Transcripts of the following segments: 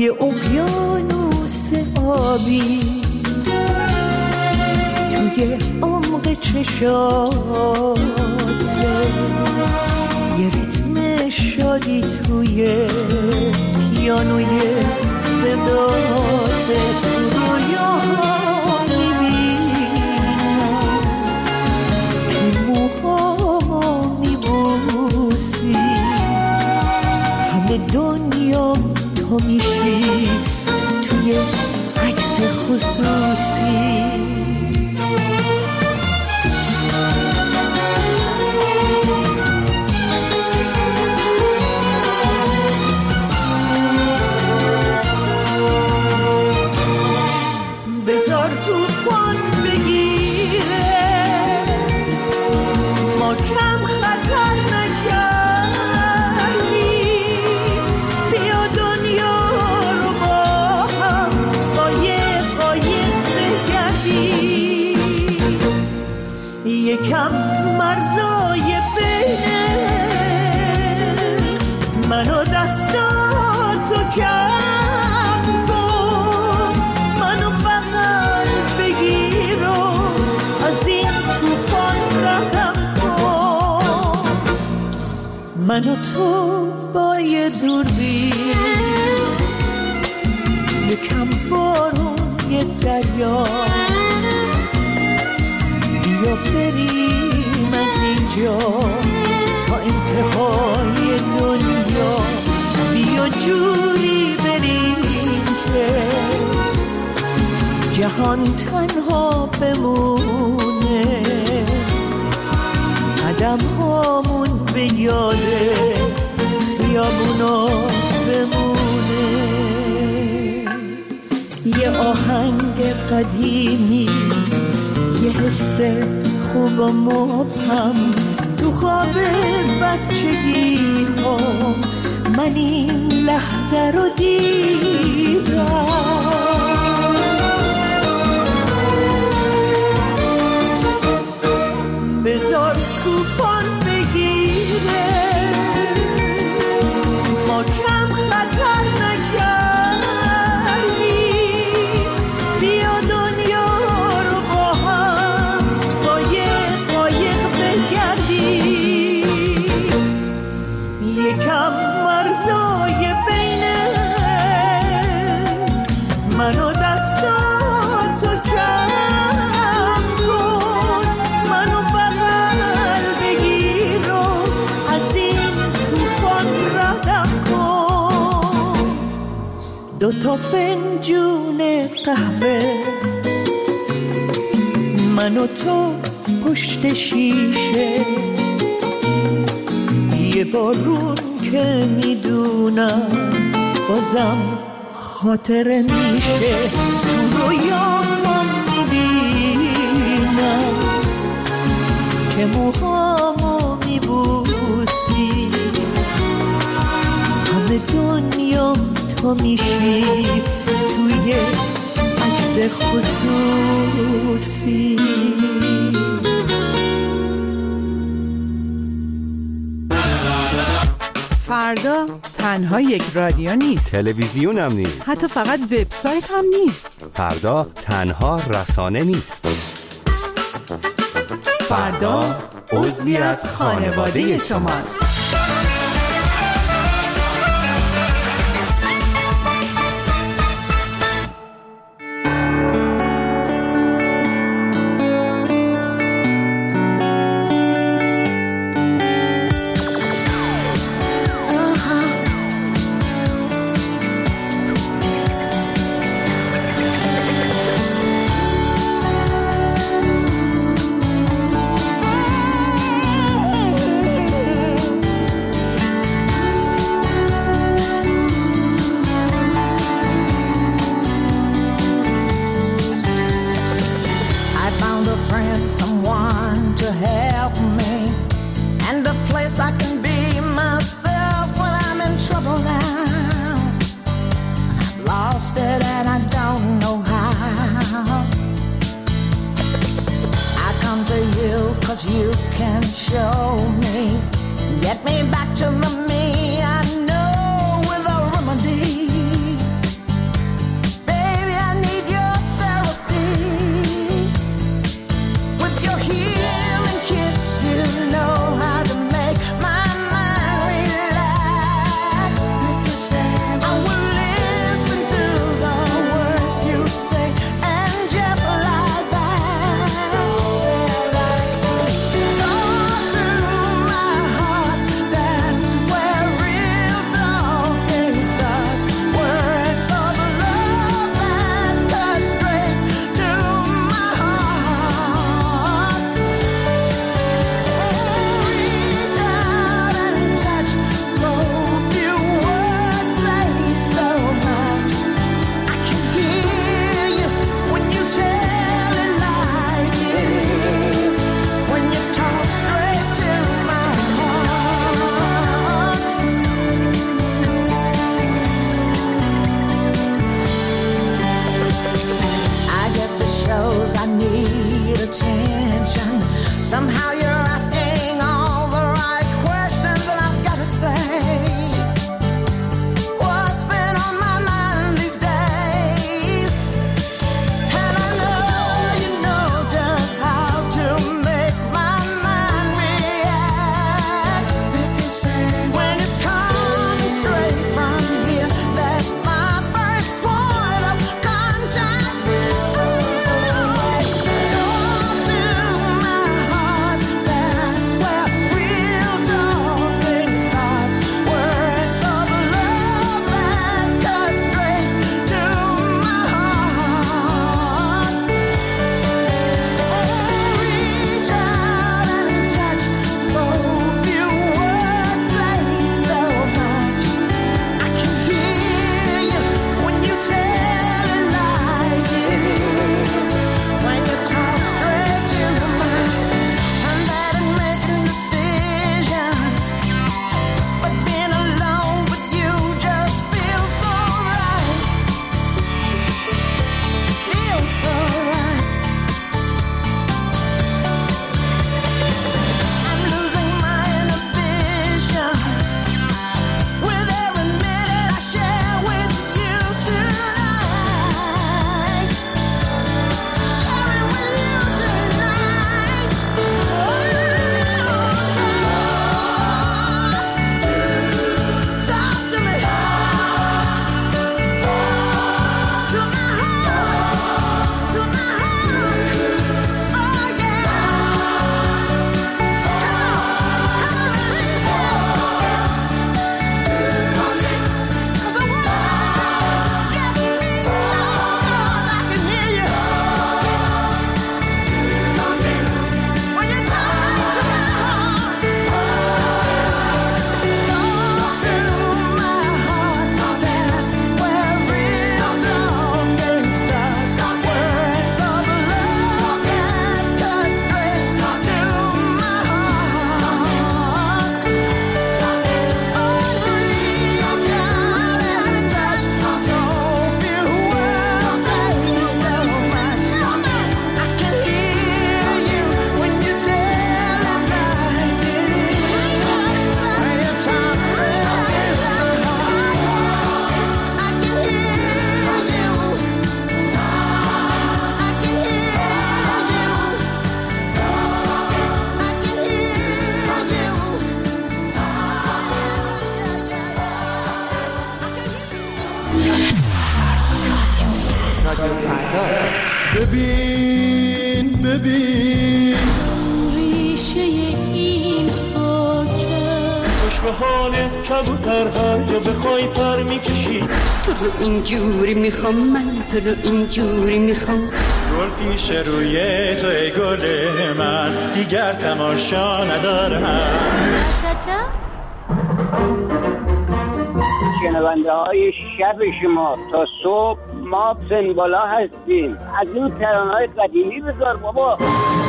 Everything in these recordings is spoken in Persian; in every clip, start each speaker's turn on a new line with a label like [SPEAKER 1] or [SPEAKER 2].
[SPEAKER 1] یه اقیانوس آبی توی عمق چشاته، یه ریتم شادی توی پیانوی صداته. تو رویاها میبینم که موهامو میبوسی، همه دنیا تو میشی توی عکس خصوصی. بذار توفان بگیره، ما کم خطر نکردیم، بیا دنیا رو با هم قایق بگردیم. یکم مرزای بینه من و دستاتو کم کن، منو بغل بگیر و از این توفان ردم کن. من و تو با یه دوربین، یکم بارون یه دریا، بیا بریم از اینجا تا انتهای دنیا. بیا جوری بریم که جهان تنها بمونه، قدم هامون به یاد خیابونا بمونه. یه آهنگ قدیمی، یه حس خوب و مبهم تو خواب بچگی ها، من این لحظه رو دیدم. بذار توفان بگیره، ما کم خطر نکردیم، بیا دنیا رو با هم قایق بگردیم. یکم مرزای بینه من و دستاتو کم کن، منو بغل بگیر و از این توفان ردم کن. 2 فنجون قهوه من و تو پشت شیشه، یه بارون که میدونم بازم خاطره میشه. تو رویام میبینم که موهامو میبوسی، همه دنیام تو میشی توی عکس خصوصی.
[SPEAKER 2] فردا تنها یک رادیو نیست،
[SPEAKER 3] تلویزیون هم نیست،
[SPEAKER 2] حتی فقط وبسایت هم نیست.
[SPEAKER 3] فردا تنها رسانه نیست،
[SPEAKER 2] فردا عضوی از خانواده شماست. رادیو فردا.
[SPEAKER 4] ببین
[SPEAKER 5] ریشه این خاکه
[SPEAKER 1] خوش به حالت کبوتر هر جا بخوای پر میکشی.
[SPEAKER 5] تو رو اینجوری میخوام من، تو رو اینجوری میخوام.
[SPEAKER 4] گل پیش روی تو ای گل من، دیگر تماشا ندارم.
[SPEAKER 6] شنونده های شب شما تا صبح ما سنبالا هستیم. از این ترانه‌های قدیمی بذار بابا.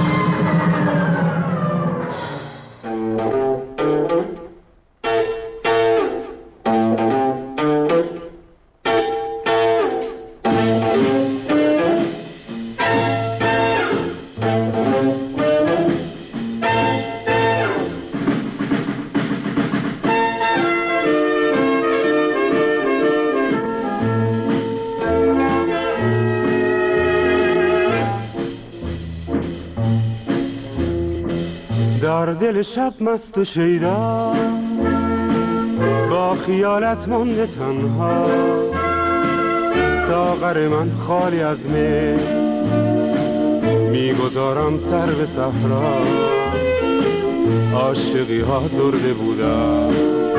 [SPEAKER 7] در دل شب مست و شیدا با خیالت مانده تنها، ساغر من خالی از می میگذارم سر به صحرا. عاشقی ها درده بودن،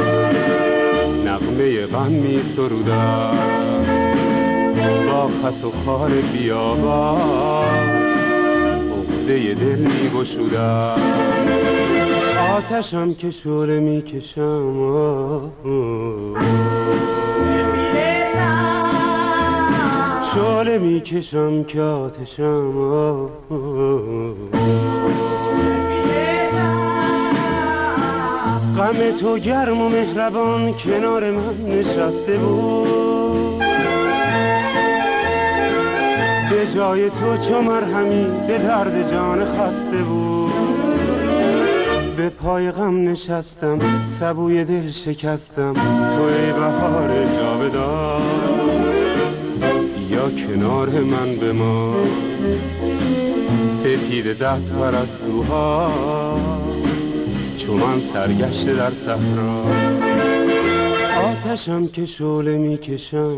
[SPEAKER 7] نغمه غم می سرودن، با خس و خار بیابان عقده دل می گشودن. آتشم که شعله می کشم، شعله می کشم که آتشم. غم تو گرم و مهربان کنار من نشسته بود، به جای تو چو مرهمی به درد جان خسته بود. به پای غم نشستم سبوی دل شکستم، توی بهار جاودان یا کنار من بمان. سپید دست پرستوها چو من سرگشته در صحرا. آتشم که شعله می کشم،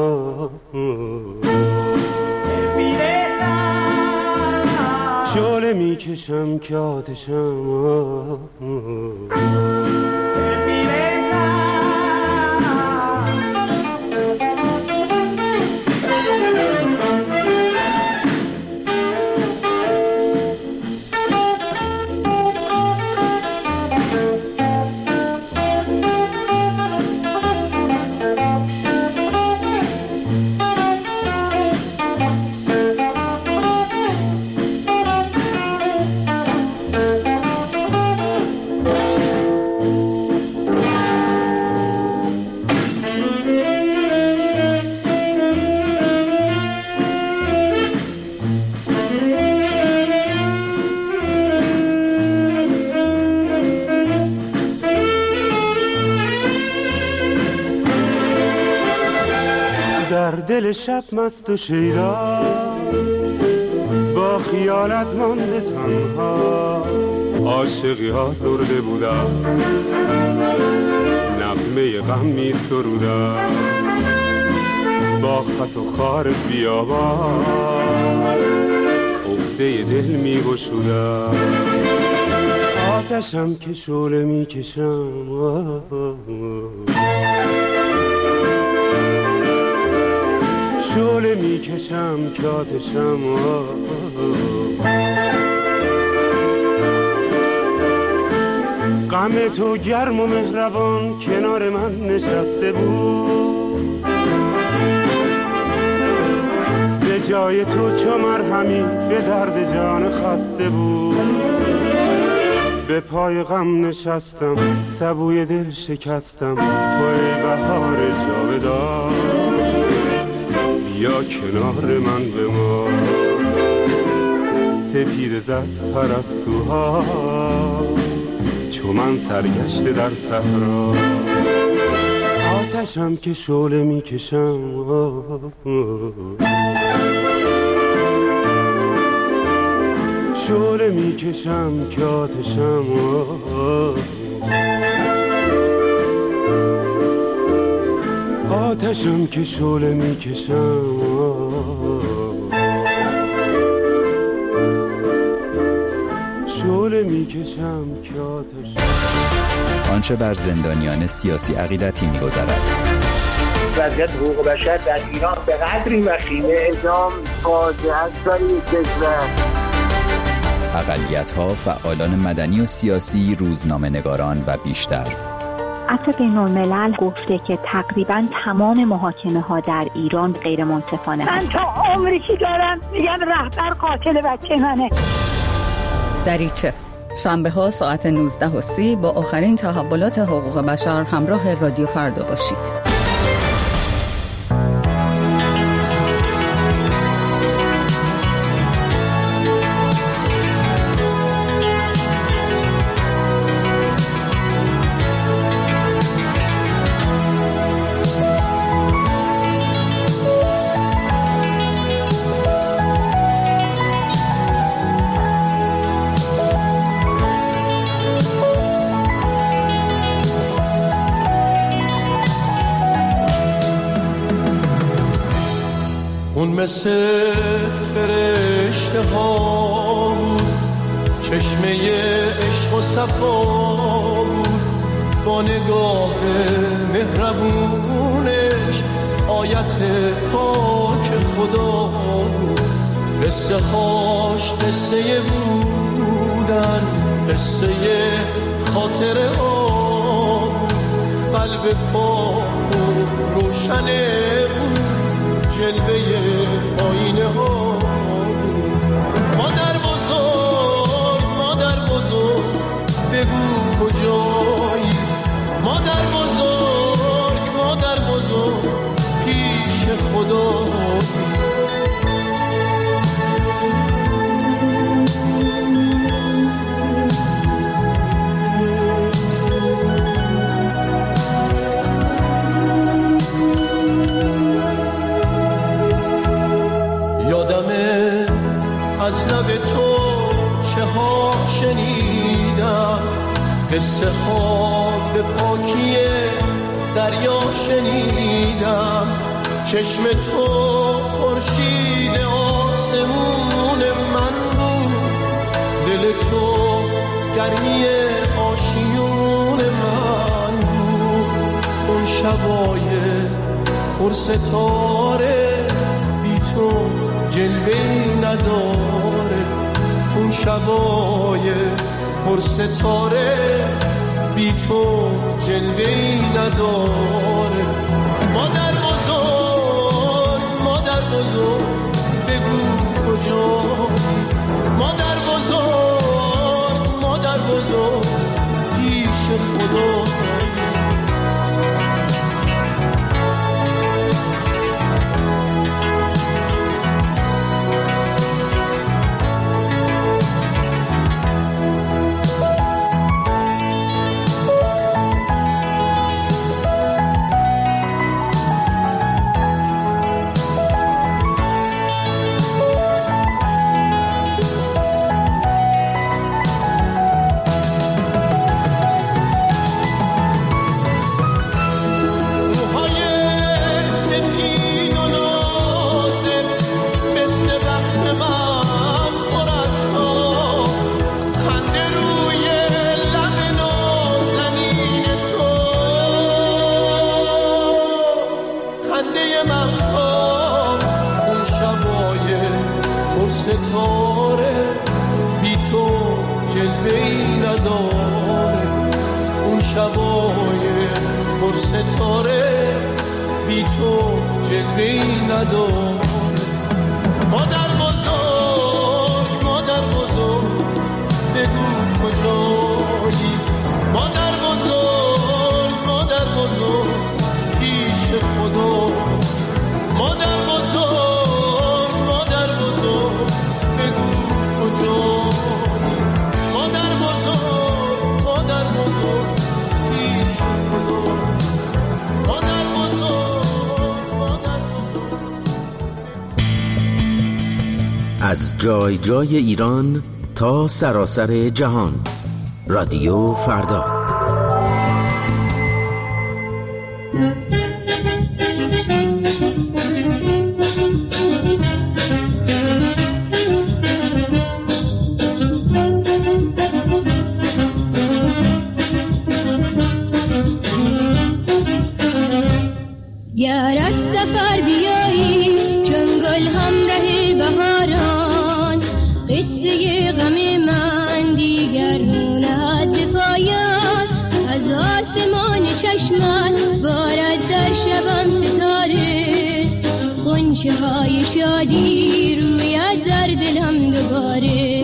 [SPEAKER 7] شعله می کشم که آتشم. دل شب مست و شیدا با خیالت مانده تنها. عاشقی ها درده بودن، نغمه غم می سرودن، با خط و خار بیابان عقده دل می گشودن. آتشم که شعله می کشم، شعله می کشم که آتشم. غم تو گرم و مهربان کنار من نشسته بود، به جای تو چو مرهمی به درد جان خسته بود. به پای غم نشستم سبوی دل شکستم، توی بهار جاودان یا کنار من بمان. سپید دست پرستوها چو من سرگشته در صحرا. آتشم که شعله می کشم، شعله می کشم که آتشم. آتشم که شعله میکشم، شعله میکشم که آتش.
[SPEAKER 8] آنچه بر زندانیان سیاسی عقیدتی می‌گذرد.
[SPEAKER 6] وضعیت حقوق بشر در ایران به قدری وخیمه، اعدام فاجعه است برای کشور.
[SPEAKER 8] اقلیت‌ها، فعالان مدنی و سیاسی، روزنامه‌نگاران و بیشتر.
[SPEAKER 9] عفو بین‌الملل گفته که تقریباً تمام محاکمه‌ها در ایران غیر منصفانه.
[SPEAKER 10] من تا عمری که دارم میگم رهبر قاتل بچه منه.
[SPEAKER 11] دریچه شنبه ها ساعت 19:30 با آخرین تحولات حقوق بشر همراه رادیو فردا باشید.
[SPEAKER 1] اون مثل فرشته ها بود، چشمه عشق و صفا بود، با نگاه مهربونش آیت پاک خدا بود. قصه هاش قصه بودن، قصه خاطر بود، قلب پاک و روشنه بود، جلوه آینه ها. مادر بزرگ، مادر بزرگ بگو کجایی، مادر بزرگ، مادر بزرگ پیش خدا. یادمه از لب تو چه ها شنیدم، قصه ها به پاکی دریا شنیدم. چشم تو خورشید آسمون من بود، دل تو گرمی آشیون من بود. اون شبای پر ستاره بی تو جلوه‌ای نداره، اون شبای پر ستاره بی تو جلوه‌ای نداره. مادر بزرگ، مادر بزرگ بگو کجایی، مادر بزرگ، مادر بزرگ پیش خدا. ستاره بی تو جلوه‌ای نداره، اون شبای پر ستاره بی تو جلوه‌ای نداره. مادر بزرگ، مادر بزرگ بگو کجایی، مادر بزرگ، مادر بزرگ پیش خدا. مادر بزرگ، مادر بزرگ بگو کجایی، مادر بزرگ، مادر بزرگ پیش خدا. مادر بزرگ، مادر بزرگ.
[SPEAKER 12] از جای جای ایران تا سراسر جهان، رادیو فردا.
[SPEAKER 13] گر از سفر بیایی چون گل همراه بهاران، قصه غم من دیگر نهد به پایان. از آسمان چشمت بارد در شبم ستاره، غنچه های شادی روید در دلم دوباره.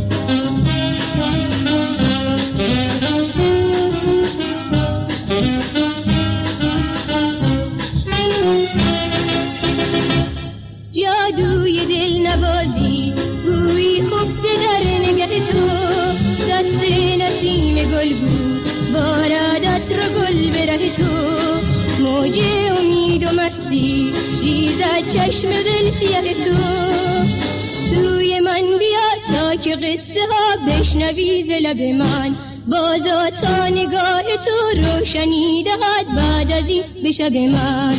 [SPEAKER 13] جادوی دل نوازی گویی خفته در نگه تو، دست نسیم گل بود بارد عطر گل به ره تو. موج امید و مستی ریزد چشم دل سیاه تو، سوی من بیا تا که قصه ها بشنوی ز لب من. بازا تا نگاه تو روشنی دهد بعد از این به شب من.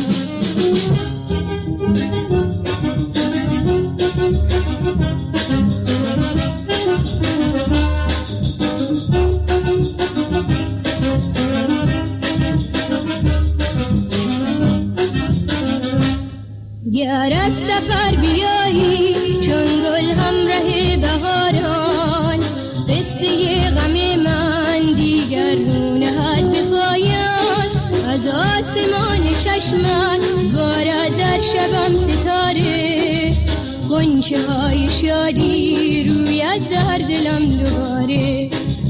[SPEAKER 13] گر از سفر بیایی چون گل همراه بهاران، قصه غم من دیگر نهد به پایان. از آسمان چشمت بارد در شبم ستاره، غنچه های شادی روید در دلم دوباره.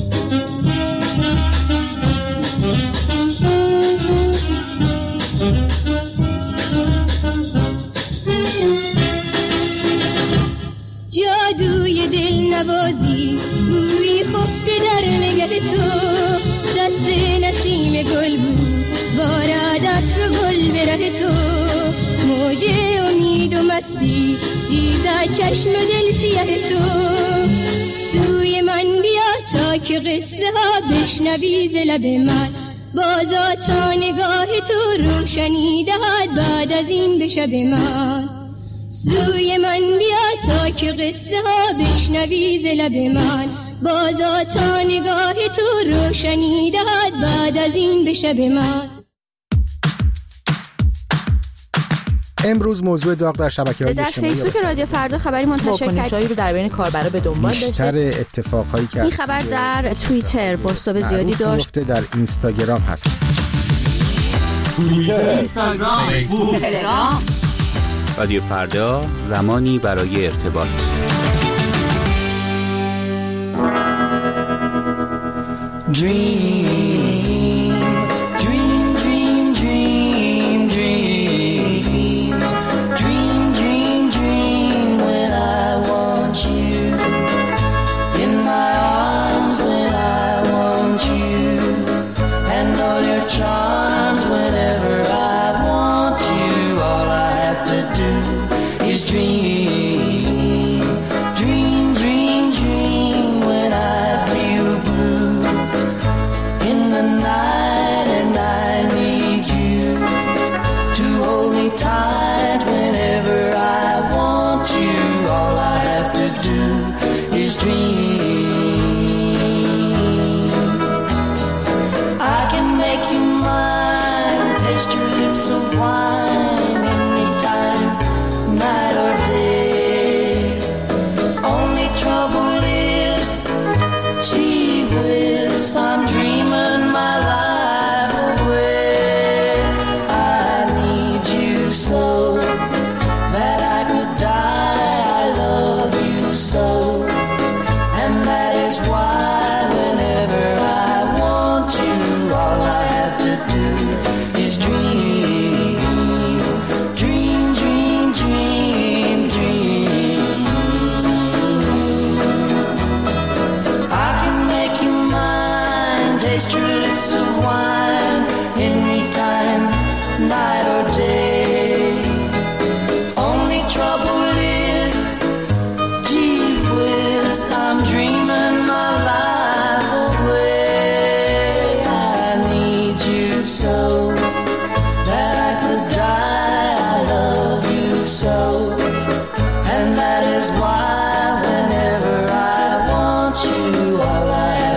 [SPEAKER 13] جادوی دل نوازی گویی خفته در نگه تو، دست نسیم گل بود بارد عطر گل به ره تو. موج امید و مستی ریزد چشم دل سیاه تو، سوی من بیا تا که قصه ها بشنوی ز لب من. بازا تا نگاه تو روشنی دهد بعد از این به شب من. سوی من بیا تا که قصه ها بشنوی ز لب من. بازا تا نگاه تو روشنی دهد بعد از این به شب من.
[SPEAKER 14] امروز موضوع داغ در شبکه‌های اجتماعی
[SPEAKER 15] در فیسبوک رادیو فردا خبری منتشر کرد.
[SPEAKER 2] واکنش‌هایی رو در بین کاربرا به دنبال داشته.
[SPEAKER 14] بیشتر اتفاقهایی که
[SPEAKER 15] این خبر در توییتر بازتاب زیادی داشت.
[SPEAKER 14] در اینستاگرام هست.
[SPEAKER 2] اینستاگرام، فیسبوک، تلگرام.
[SPEAKER 8] رادیو فردا، زمانی برای ارتباط.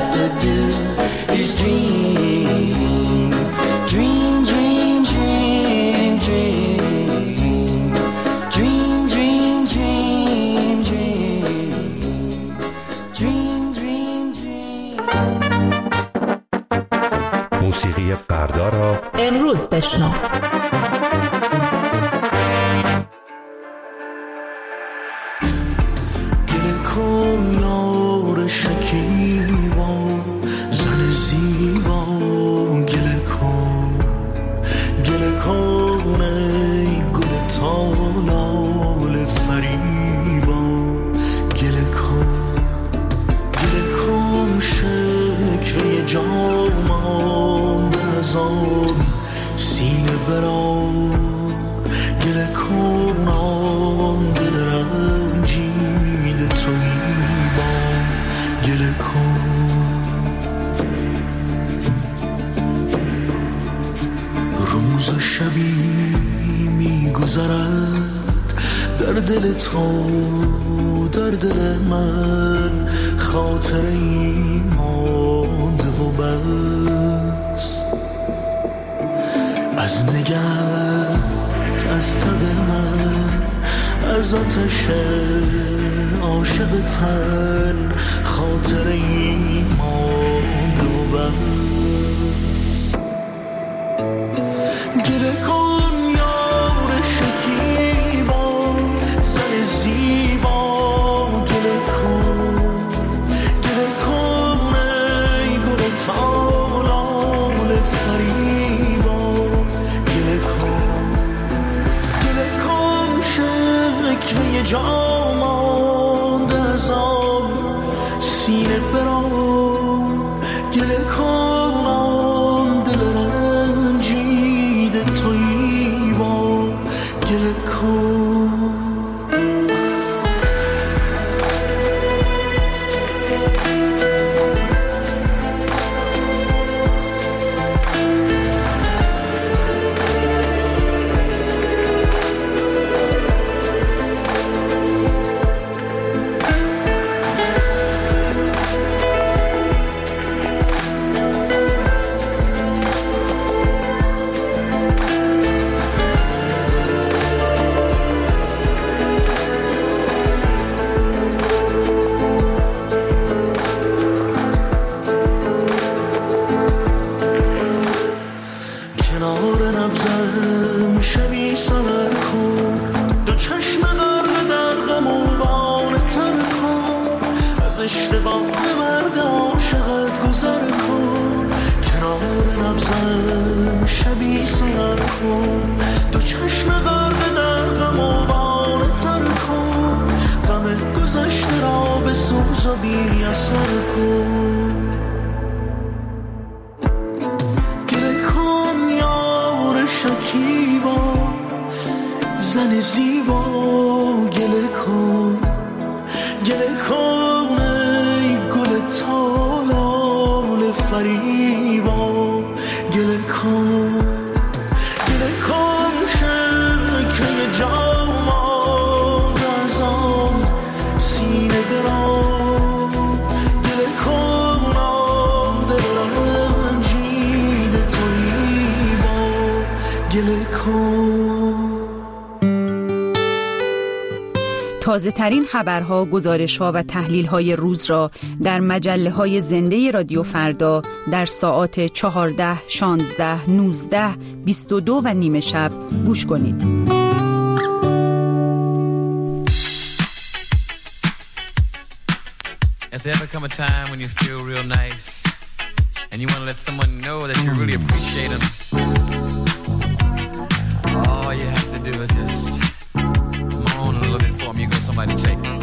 [SPEAKER 16] Dream, dream, dream. سینه بران گله کنم دل رنجیده تویی با گله کن روز و شبی میگذرد در دل تو در دل من خاطری مانده و بس از نگهت از تب من از آتش عاشق تن خاطری مانده و بس گله کن یار شکیبا زن زیبا گله کن ای گل تالال فریبا گله کن شکوه جا مانده از آن سینه بران گله کن آن دل رنجیده تویی با گله کن
[SPEAKER 17] تازه ترین خبرها، گزارش‌ها و تحلیل‌های روز را در مجله‌های زنده رادیو فردا در ساعات 14، 16، 19، 22 و نیم شب گوش کنید.
[SPEAKER 18] Has there ever come a time when you feel real nice and you want to let someone know that you really appreciate them? All you have to do is just moan a little bit for them. You go somebody take it.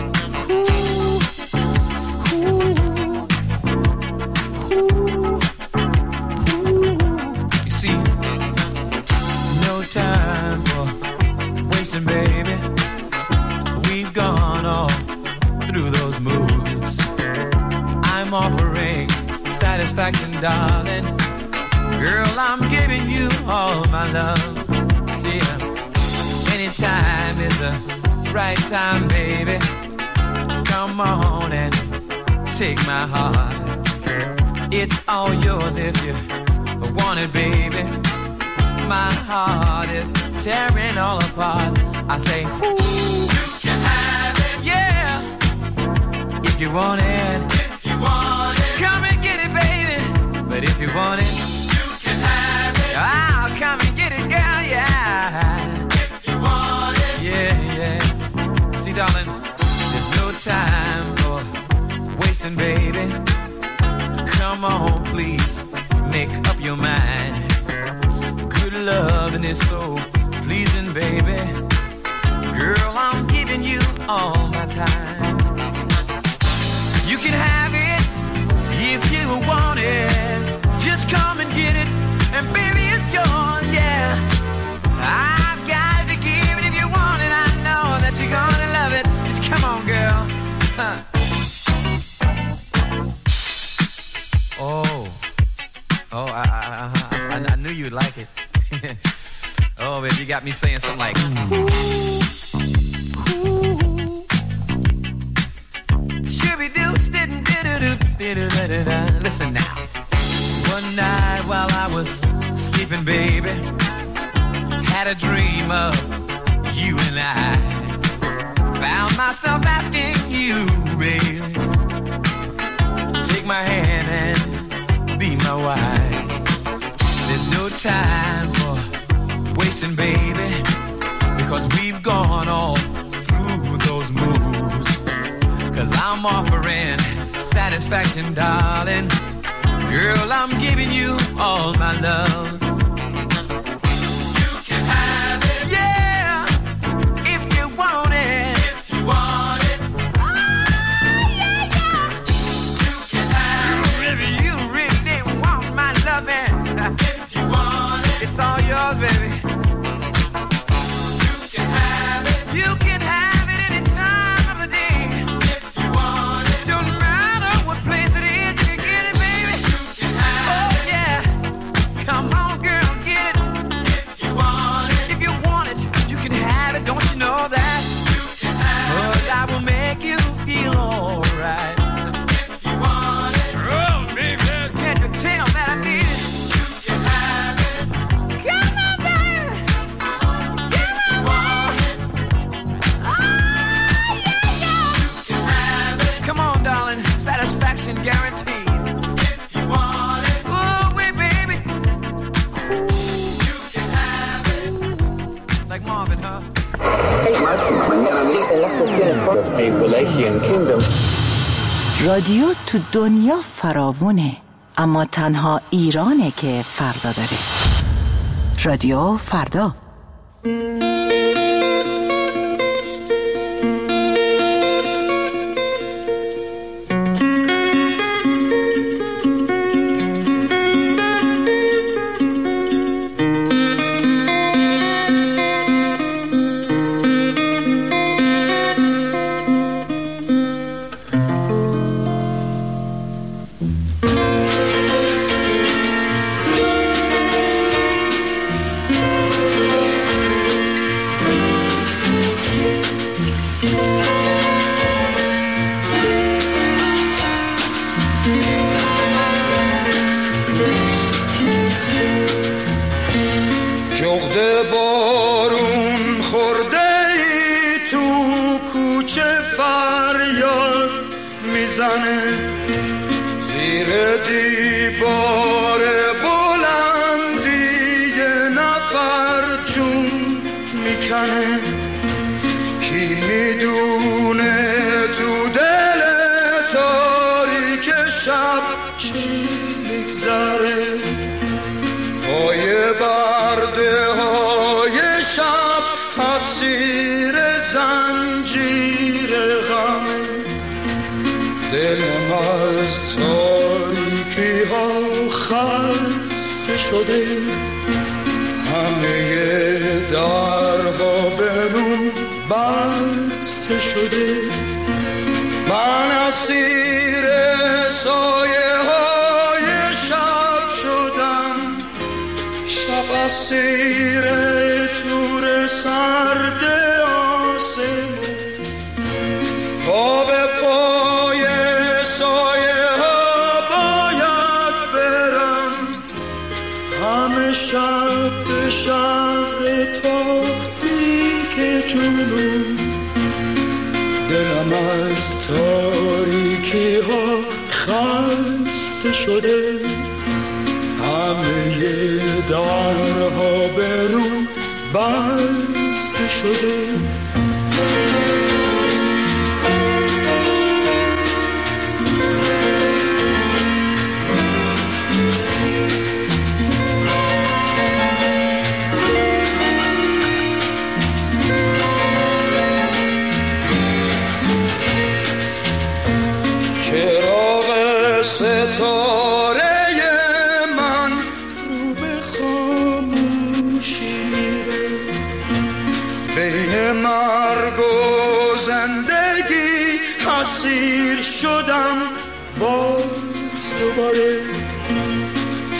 [SPEAKER 18] You see, no time for wasting, baby. We've gone all through those moods. I'm offering satisfaction, darling. Girl, I'm giving you all my love. See, anytime is the right time, baby. Come on and take my heart. It's all yours if you want it, baby. My heart is tearing all apart. I say, ooh, you can have it, yeah. If you want it, come and get it, baby. But if you want it, you can have it. I'll come and get it, girl, yeah. If you want it, yeah, yeah. See, darling, there's no time for wasting, baby. Come on, please, make up your mind. Good loving is so pleasing, baby. Girl, I'm giving you all my time. You can have it if you want it. Just come and get it, and baby, it's yours, yeah. would like it. Oh, baby, you got me saying something like, ooh, ooh. Shooby-doo, stidden-diddy-doo-stiddy-da-da-da. Listen now. One night while I was sleeping, baby, had a dream of you and I. Found myself asking you, baby, take my hand and be my wife. There's no time for wasting, baby, because we've gone all through those moves. Cause I'm offering satisfaction, darling. Girl, I'm giving you all my love. You can have it. Yeah, if you want it. If you want it. Oh, yeah, yeah. You can have it. You really didn't want my loving. If you want it. It's all yours, baby. You can have it. You can have it any time of the day. If you want it. Don't matter what place it is, you can get it, baby. You can have it. Oh, yeah. Come on, girl, get it. If you want it. If you want it, you can have it. Don't you know that? You can have it. 'Cause I will make you feel alright. If you want it. Oh, baby. Can't you tell that I need it? You can have it. Come on, baby. Come on, oh, yeah, yeah. You can have it. Come on, darling. Satisfaction guaranteed. If you want it. Oh, wait, baby. You can have it. Like Marvin, huh?
[SPEAKER 19] رادیو تو دنیا فراوونه، اما تنها ایرانه که فردا داره. رادیو فردا.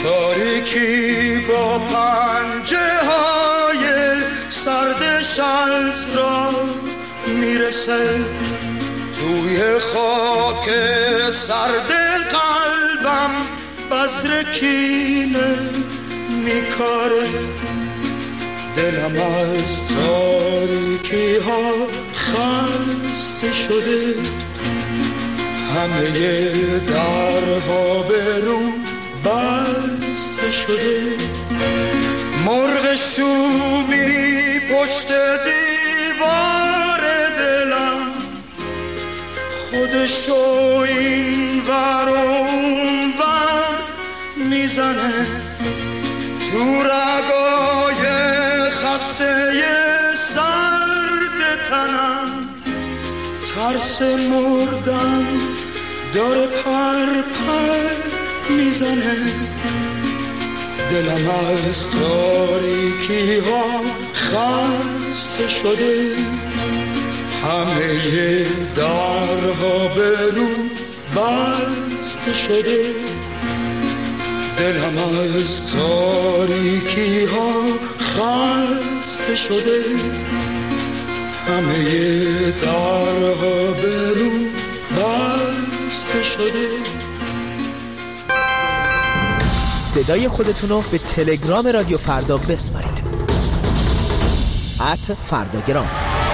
[SPEAKER 16] تاریکی با پنجه های سردش از را میرسه توی خاک سرد قلبم بذر کینه میکاره دلم از تاریکی ها خسته شده همه درها به رو بسته شده مرغ شومی پشت دیوار دلم خودشو این ور اون ور میزنه تو رگای خسته سرد تنم ترس مردن داره پر پر میزنه دلم از تاریکی ها خسته شده همه درها به رو بسته شده دلم از تاریکی ها خسته شده همه درها به رو بسته شده.
[SPEAKER 20] صدای خودتونو به تلگرام رادیو فردا بسپارید @فرداگرام.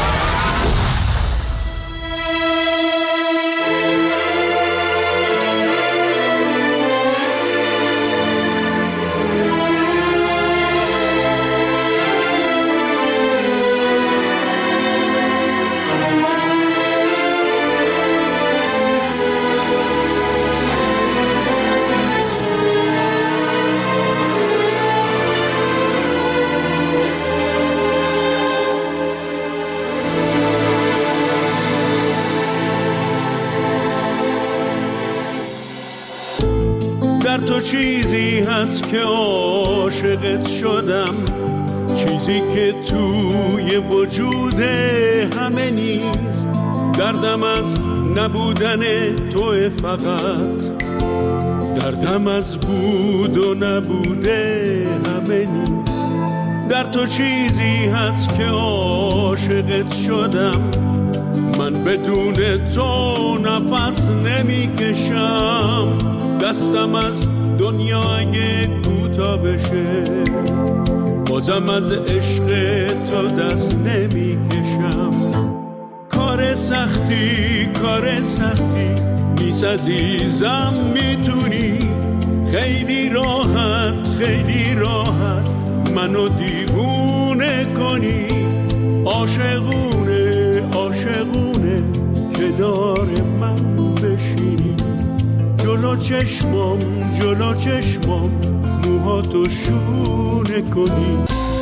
[SPEAKER 1] در تو چیزی هست که عاشقت شدم، چیزی که توی وجود همه نیست. دردم از نبودن تو فقط، دردم از بود و نبوده همه نیست. در تو چیزی هست که عاشقت شدم، من بدون تو نفس نمیکشم. دستم از دنیا اگه کوتاه بشه، بازم از عشق تو دست نمیکشم. کار سختی نیست عزیزم، میتونی خیلی راحت منو دیوونه کنی. عاشقونه کنار من بشینی، جلو چشمام موهاتو شونه کنی.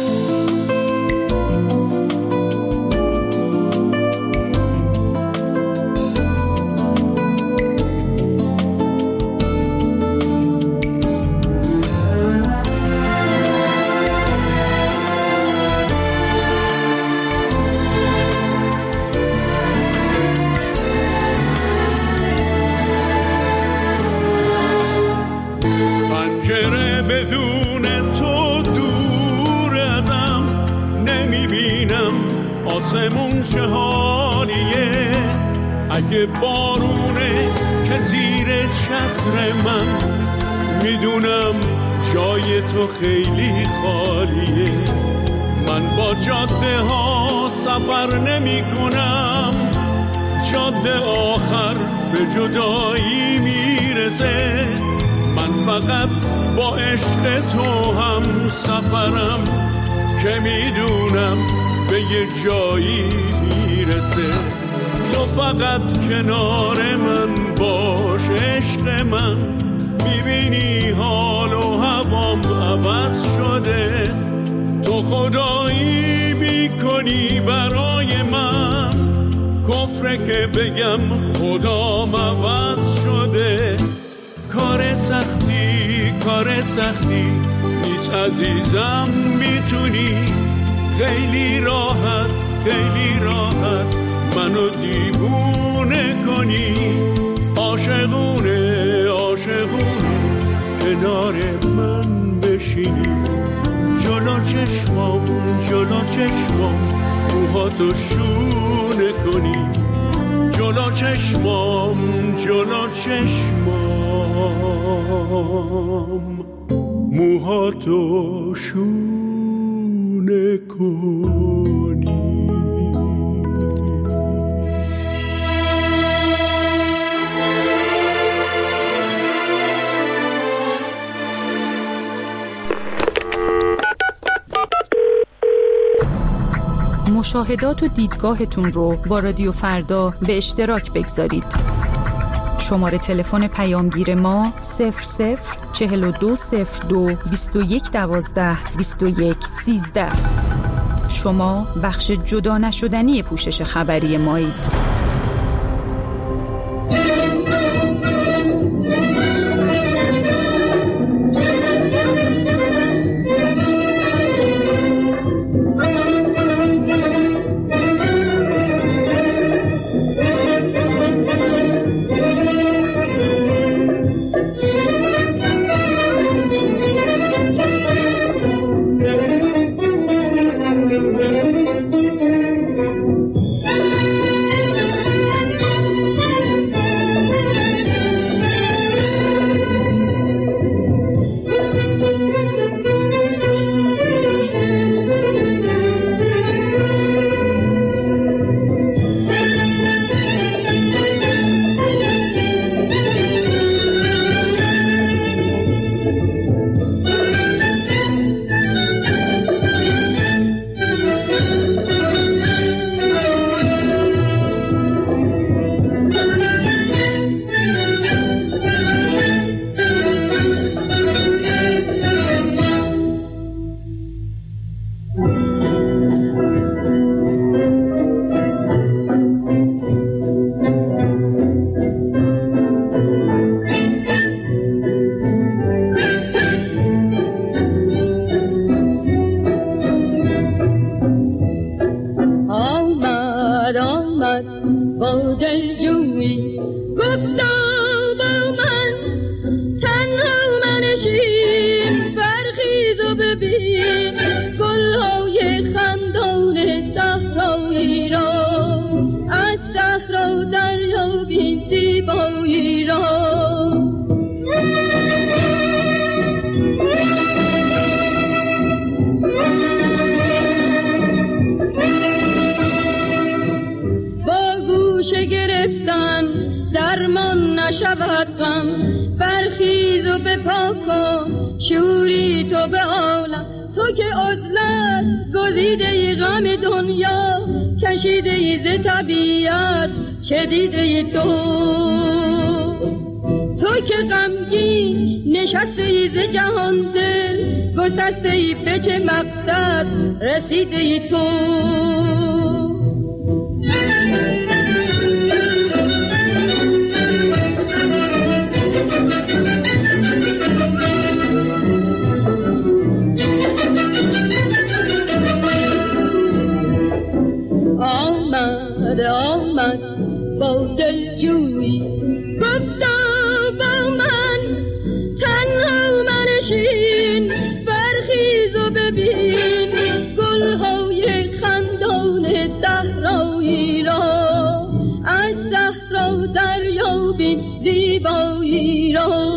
[SPEAKER 1] بدون تو دور ازم، نمیبینم آسمون چه حالیه. اگه بارونه که زیر چتر من، میدونم جای تو خیلی خالیه. من با جاده ها سفر نمی کنم، جاده آخر به جدایی میرسه. من فقط با عشق تو هم سفرم، که میدونم به یه جایی میرسه. تو فقط کنار من باش عشق من، میبینی حال و هوام عوض شده. تو خدایی میکنی برای من، کفره که بگم خدام عوض شده. کار سختی نیست عزیزم، میتونی خیلی راحت منو دیوونه کنی. عاشقونه کنار من بشینی، جلو چشمام موهاتو شونه کنی، جلو چشمام موهاتو شونه کنی.
[SPEAKER 17] مشاهدات و دیدگاهتون رو با رادیو فردا به اشتراک بگذارید. شماره تلفن پیامگیر ما 00420221122113. شما بخش جدا نشدنی پوشش خبری مایید.
[SPEAKER 13] برخیز و بپا کن شوری تو به عالم، تو که عزلت گزیده ای غم دنیا، کشیده ای ز طبیعت چدیده ای تو که غمگین نشسته ای ز جهان دل، گسسته ای به چه مقصد رسیده ای تو. آمد با دلجویی گفتا با من تنها منشین، برخیز و ببین گلهای خندان صحرایی را، از صحرا دریابین زیبایی را.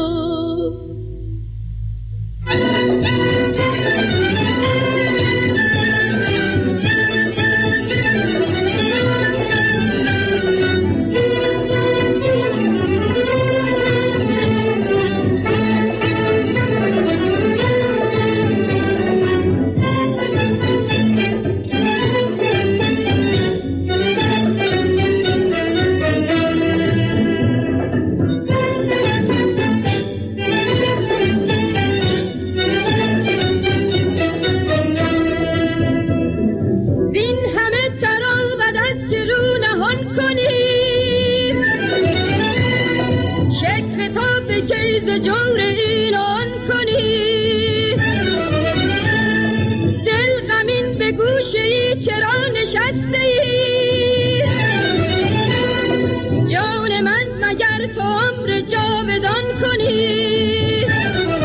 [SPEAKER 13] جان من مگر تو عمر جاودان کنی،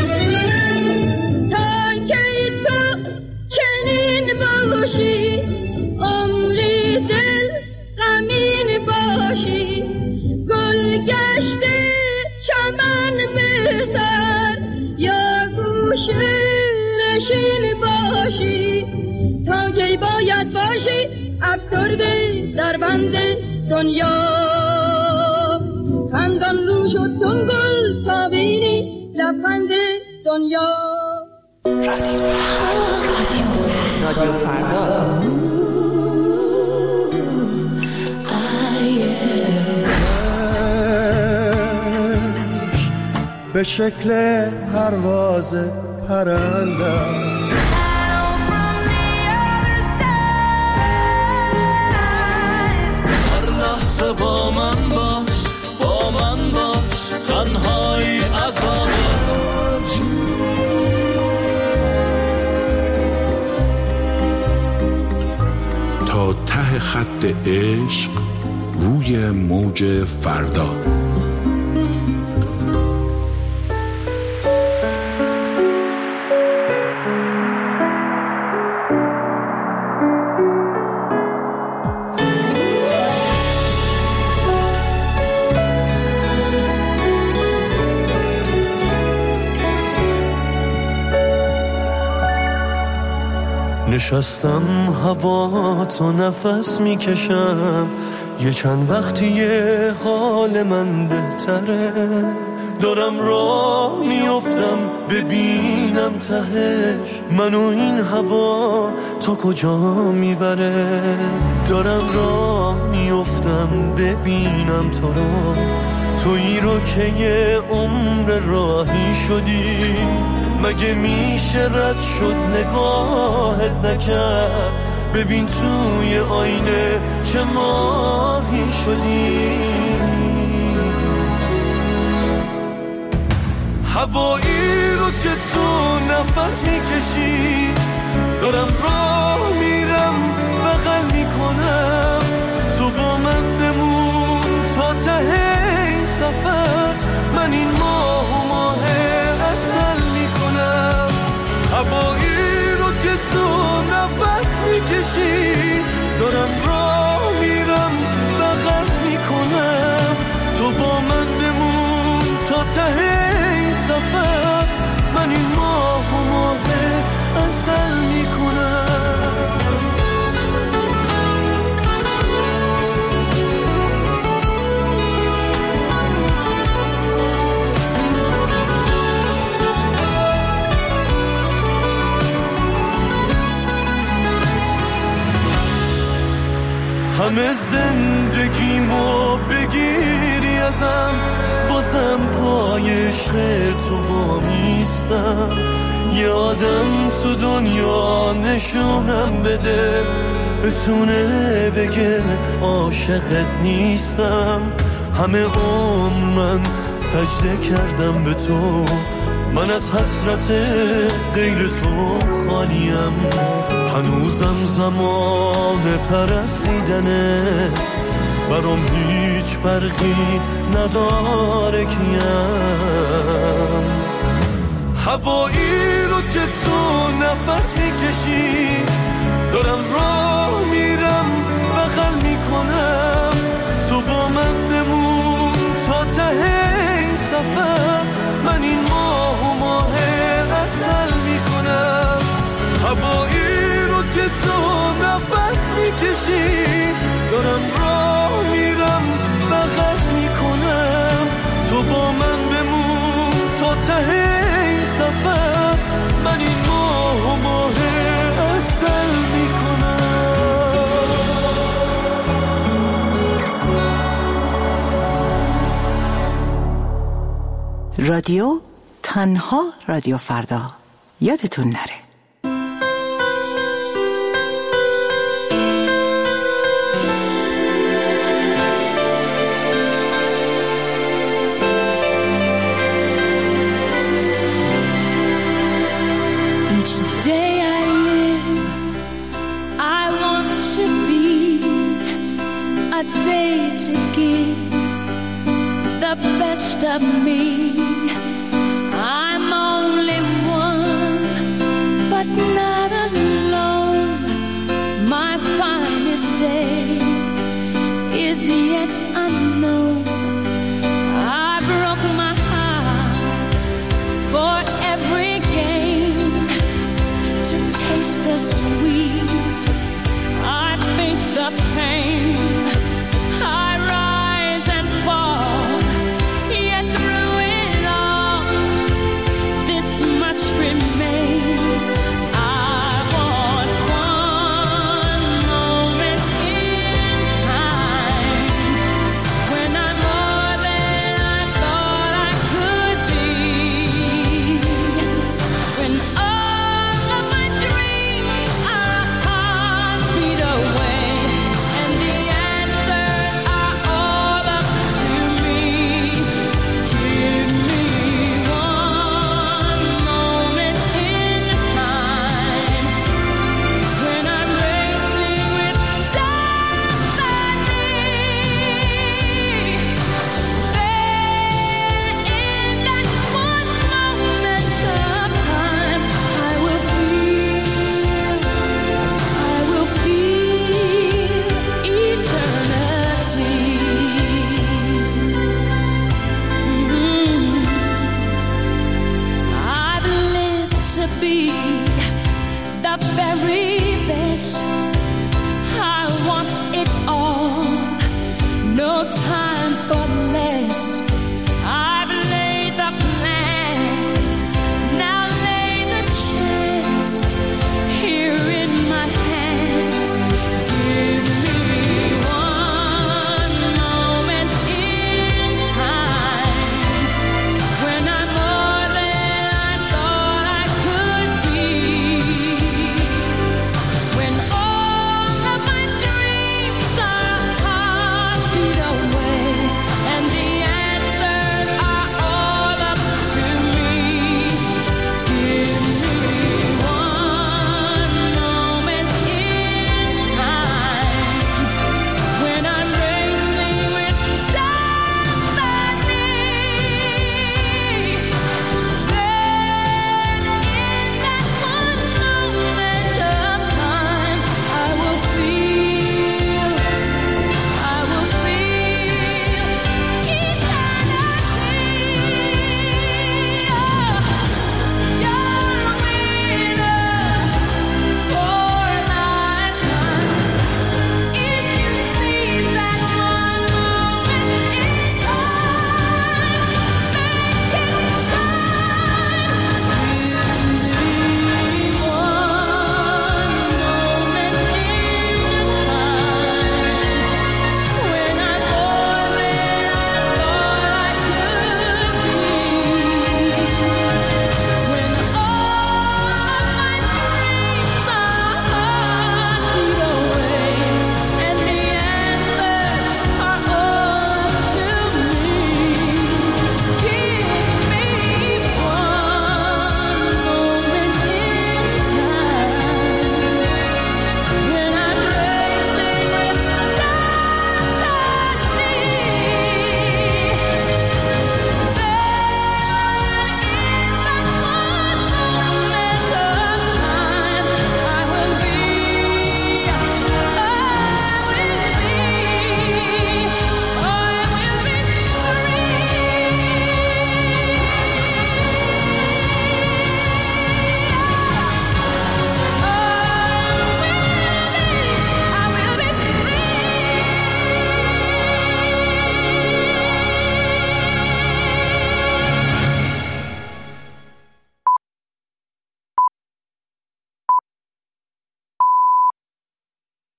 [SPEAKER 13] باشی افسرده در بند دنیا خندان روش و تنگل تا بینی لبخند دنیا
[SPEAKER 19] رادیو فردا
[SPEAKER 1] به شکل پرواز پرنده هر لحظه با من باش تنهایی عذابه
[SPEAKER 21] تا ته خط عشق روی موج فردا.
[SPEAKER 1] نشستم هوا تو نفس میکشم یه چند وقتیه حال من بهتره دارم راه میافتم ببینم تهش منو این هوا تا کجا میبره دارم راه میافتم ببینم تو رو تویی رو که یه عمر راهی شدی مگه میشه رد شد نگاهت نکرد ببین توی آینه چه ماهی شدی هوایی رو که تو نفس میکشی دارم راه میرم بغل میکنم تو با من بمون تا ته این سفر من این ماه اصل میکنم هوایی رو که تو نفس میکشی دارم راه میرم بغل میکنم تو با من بمون تا ته این سفر من این ماه اصل میکنم همه زندگیمو بگیری ازم بازم پای عشق تو با میستم یه آدم تو دنیا نشونم بده بتونه بگه عاشقت نیستم همه عمر من سجده کردم به تو من از حسرت غیر تو خالیم هنوزم زمان پرستیدنه برام هیچ فرقی نداره کیم هوایی رو که تو نفس میکشی دارم راه میرم بغل میکنم تو با من بمون تا ته این سفر من این ماه اصل میکنم هوایی رو که تو نفس میکشی دارم راه میرم بغل میکنم تو با من بمون تا ته این سفر من این ماه اصل میکنم
[SPEAKER 19] رادیو تنها رادیو فردا یادتون نره
[SPEAKER 13] Of me, I'm only one, but not alone. My finest day is yet unknown. I broke my heart for every gain to taste the sweet.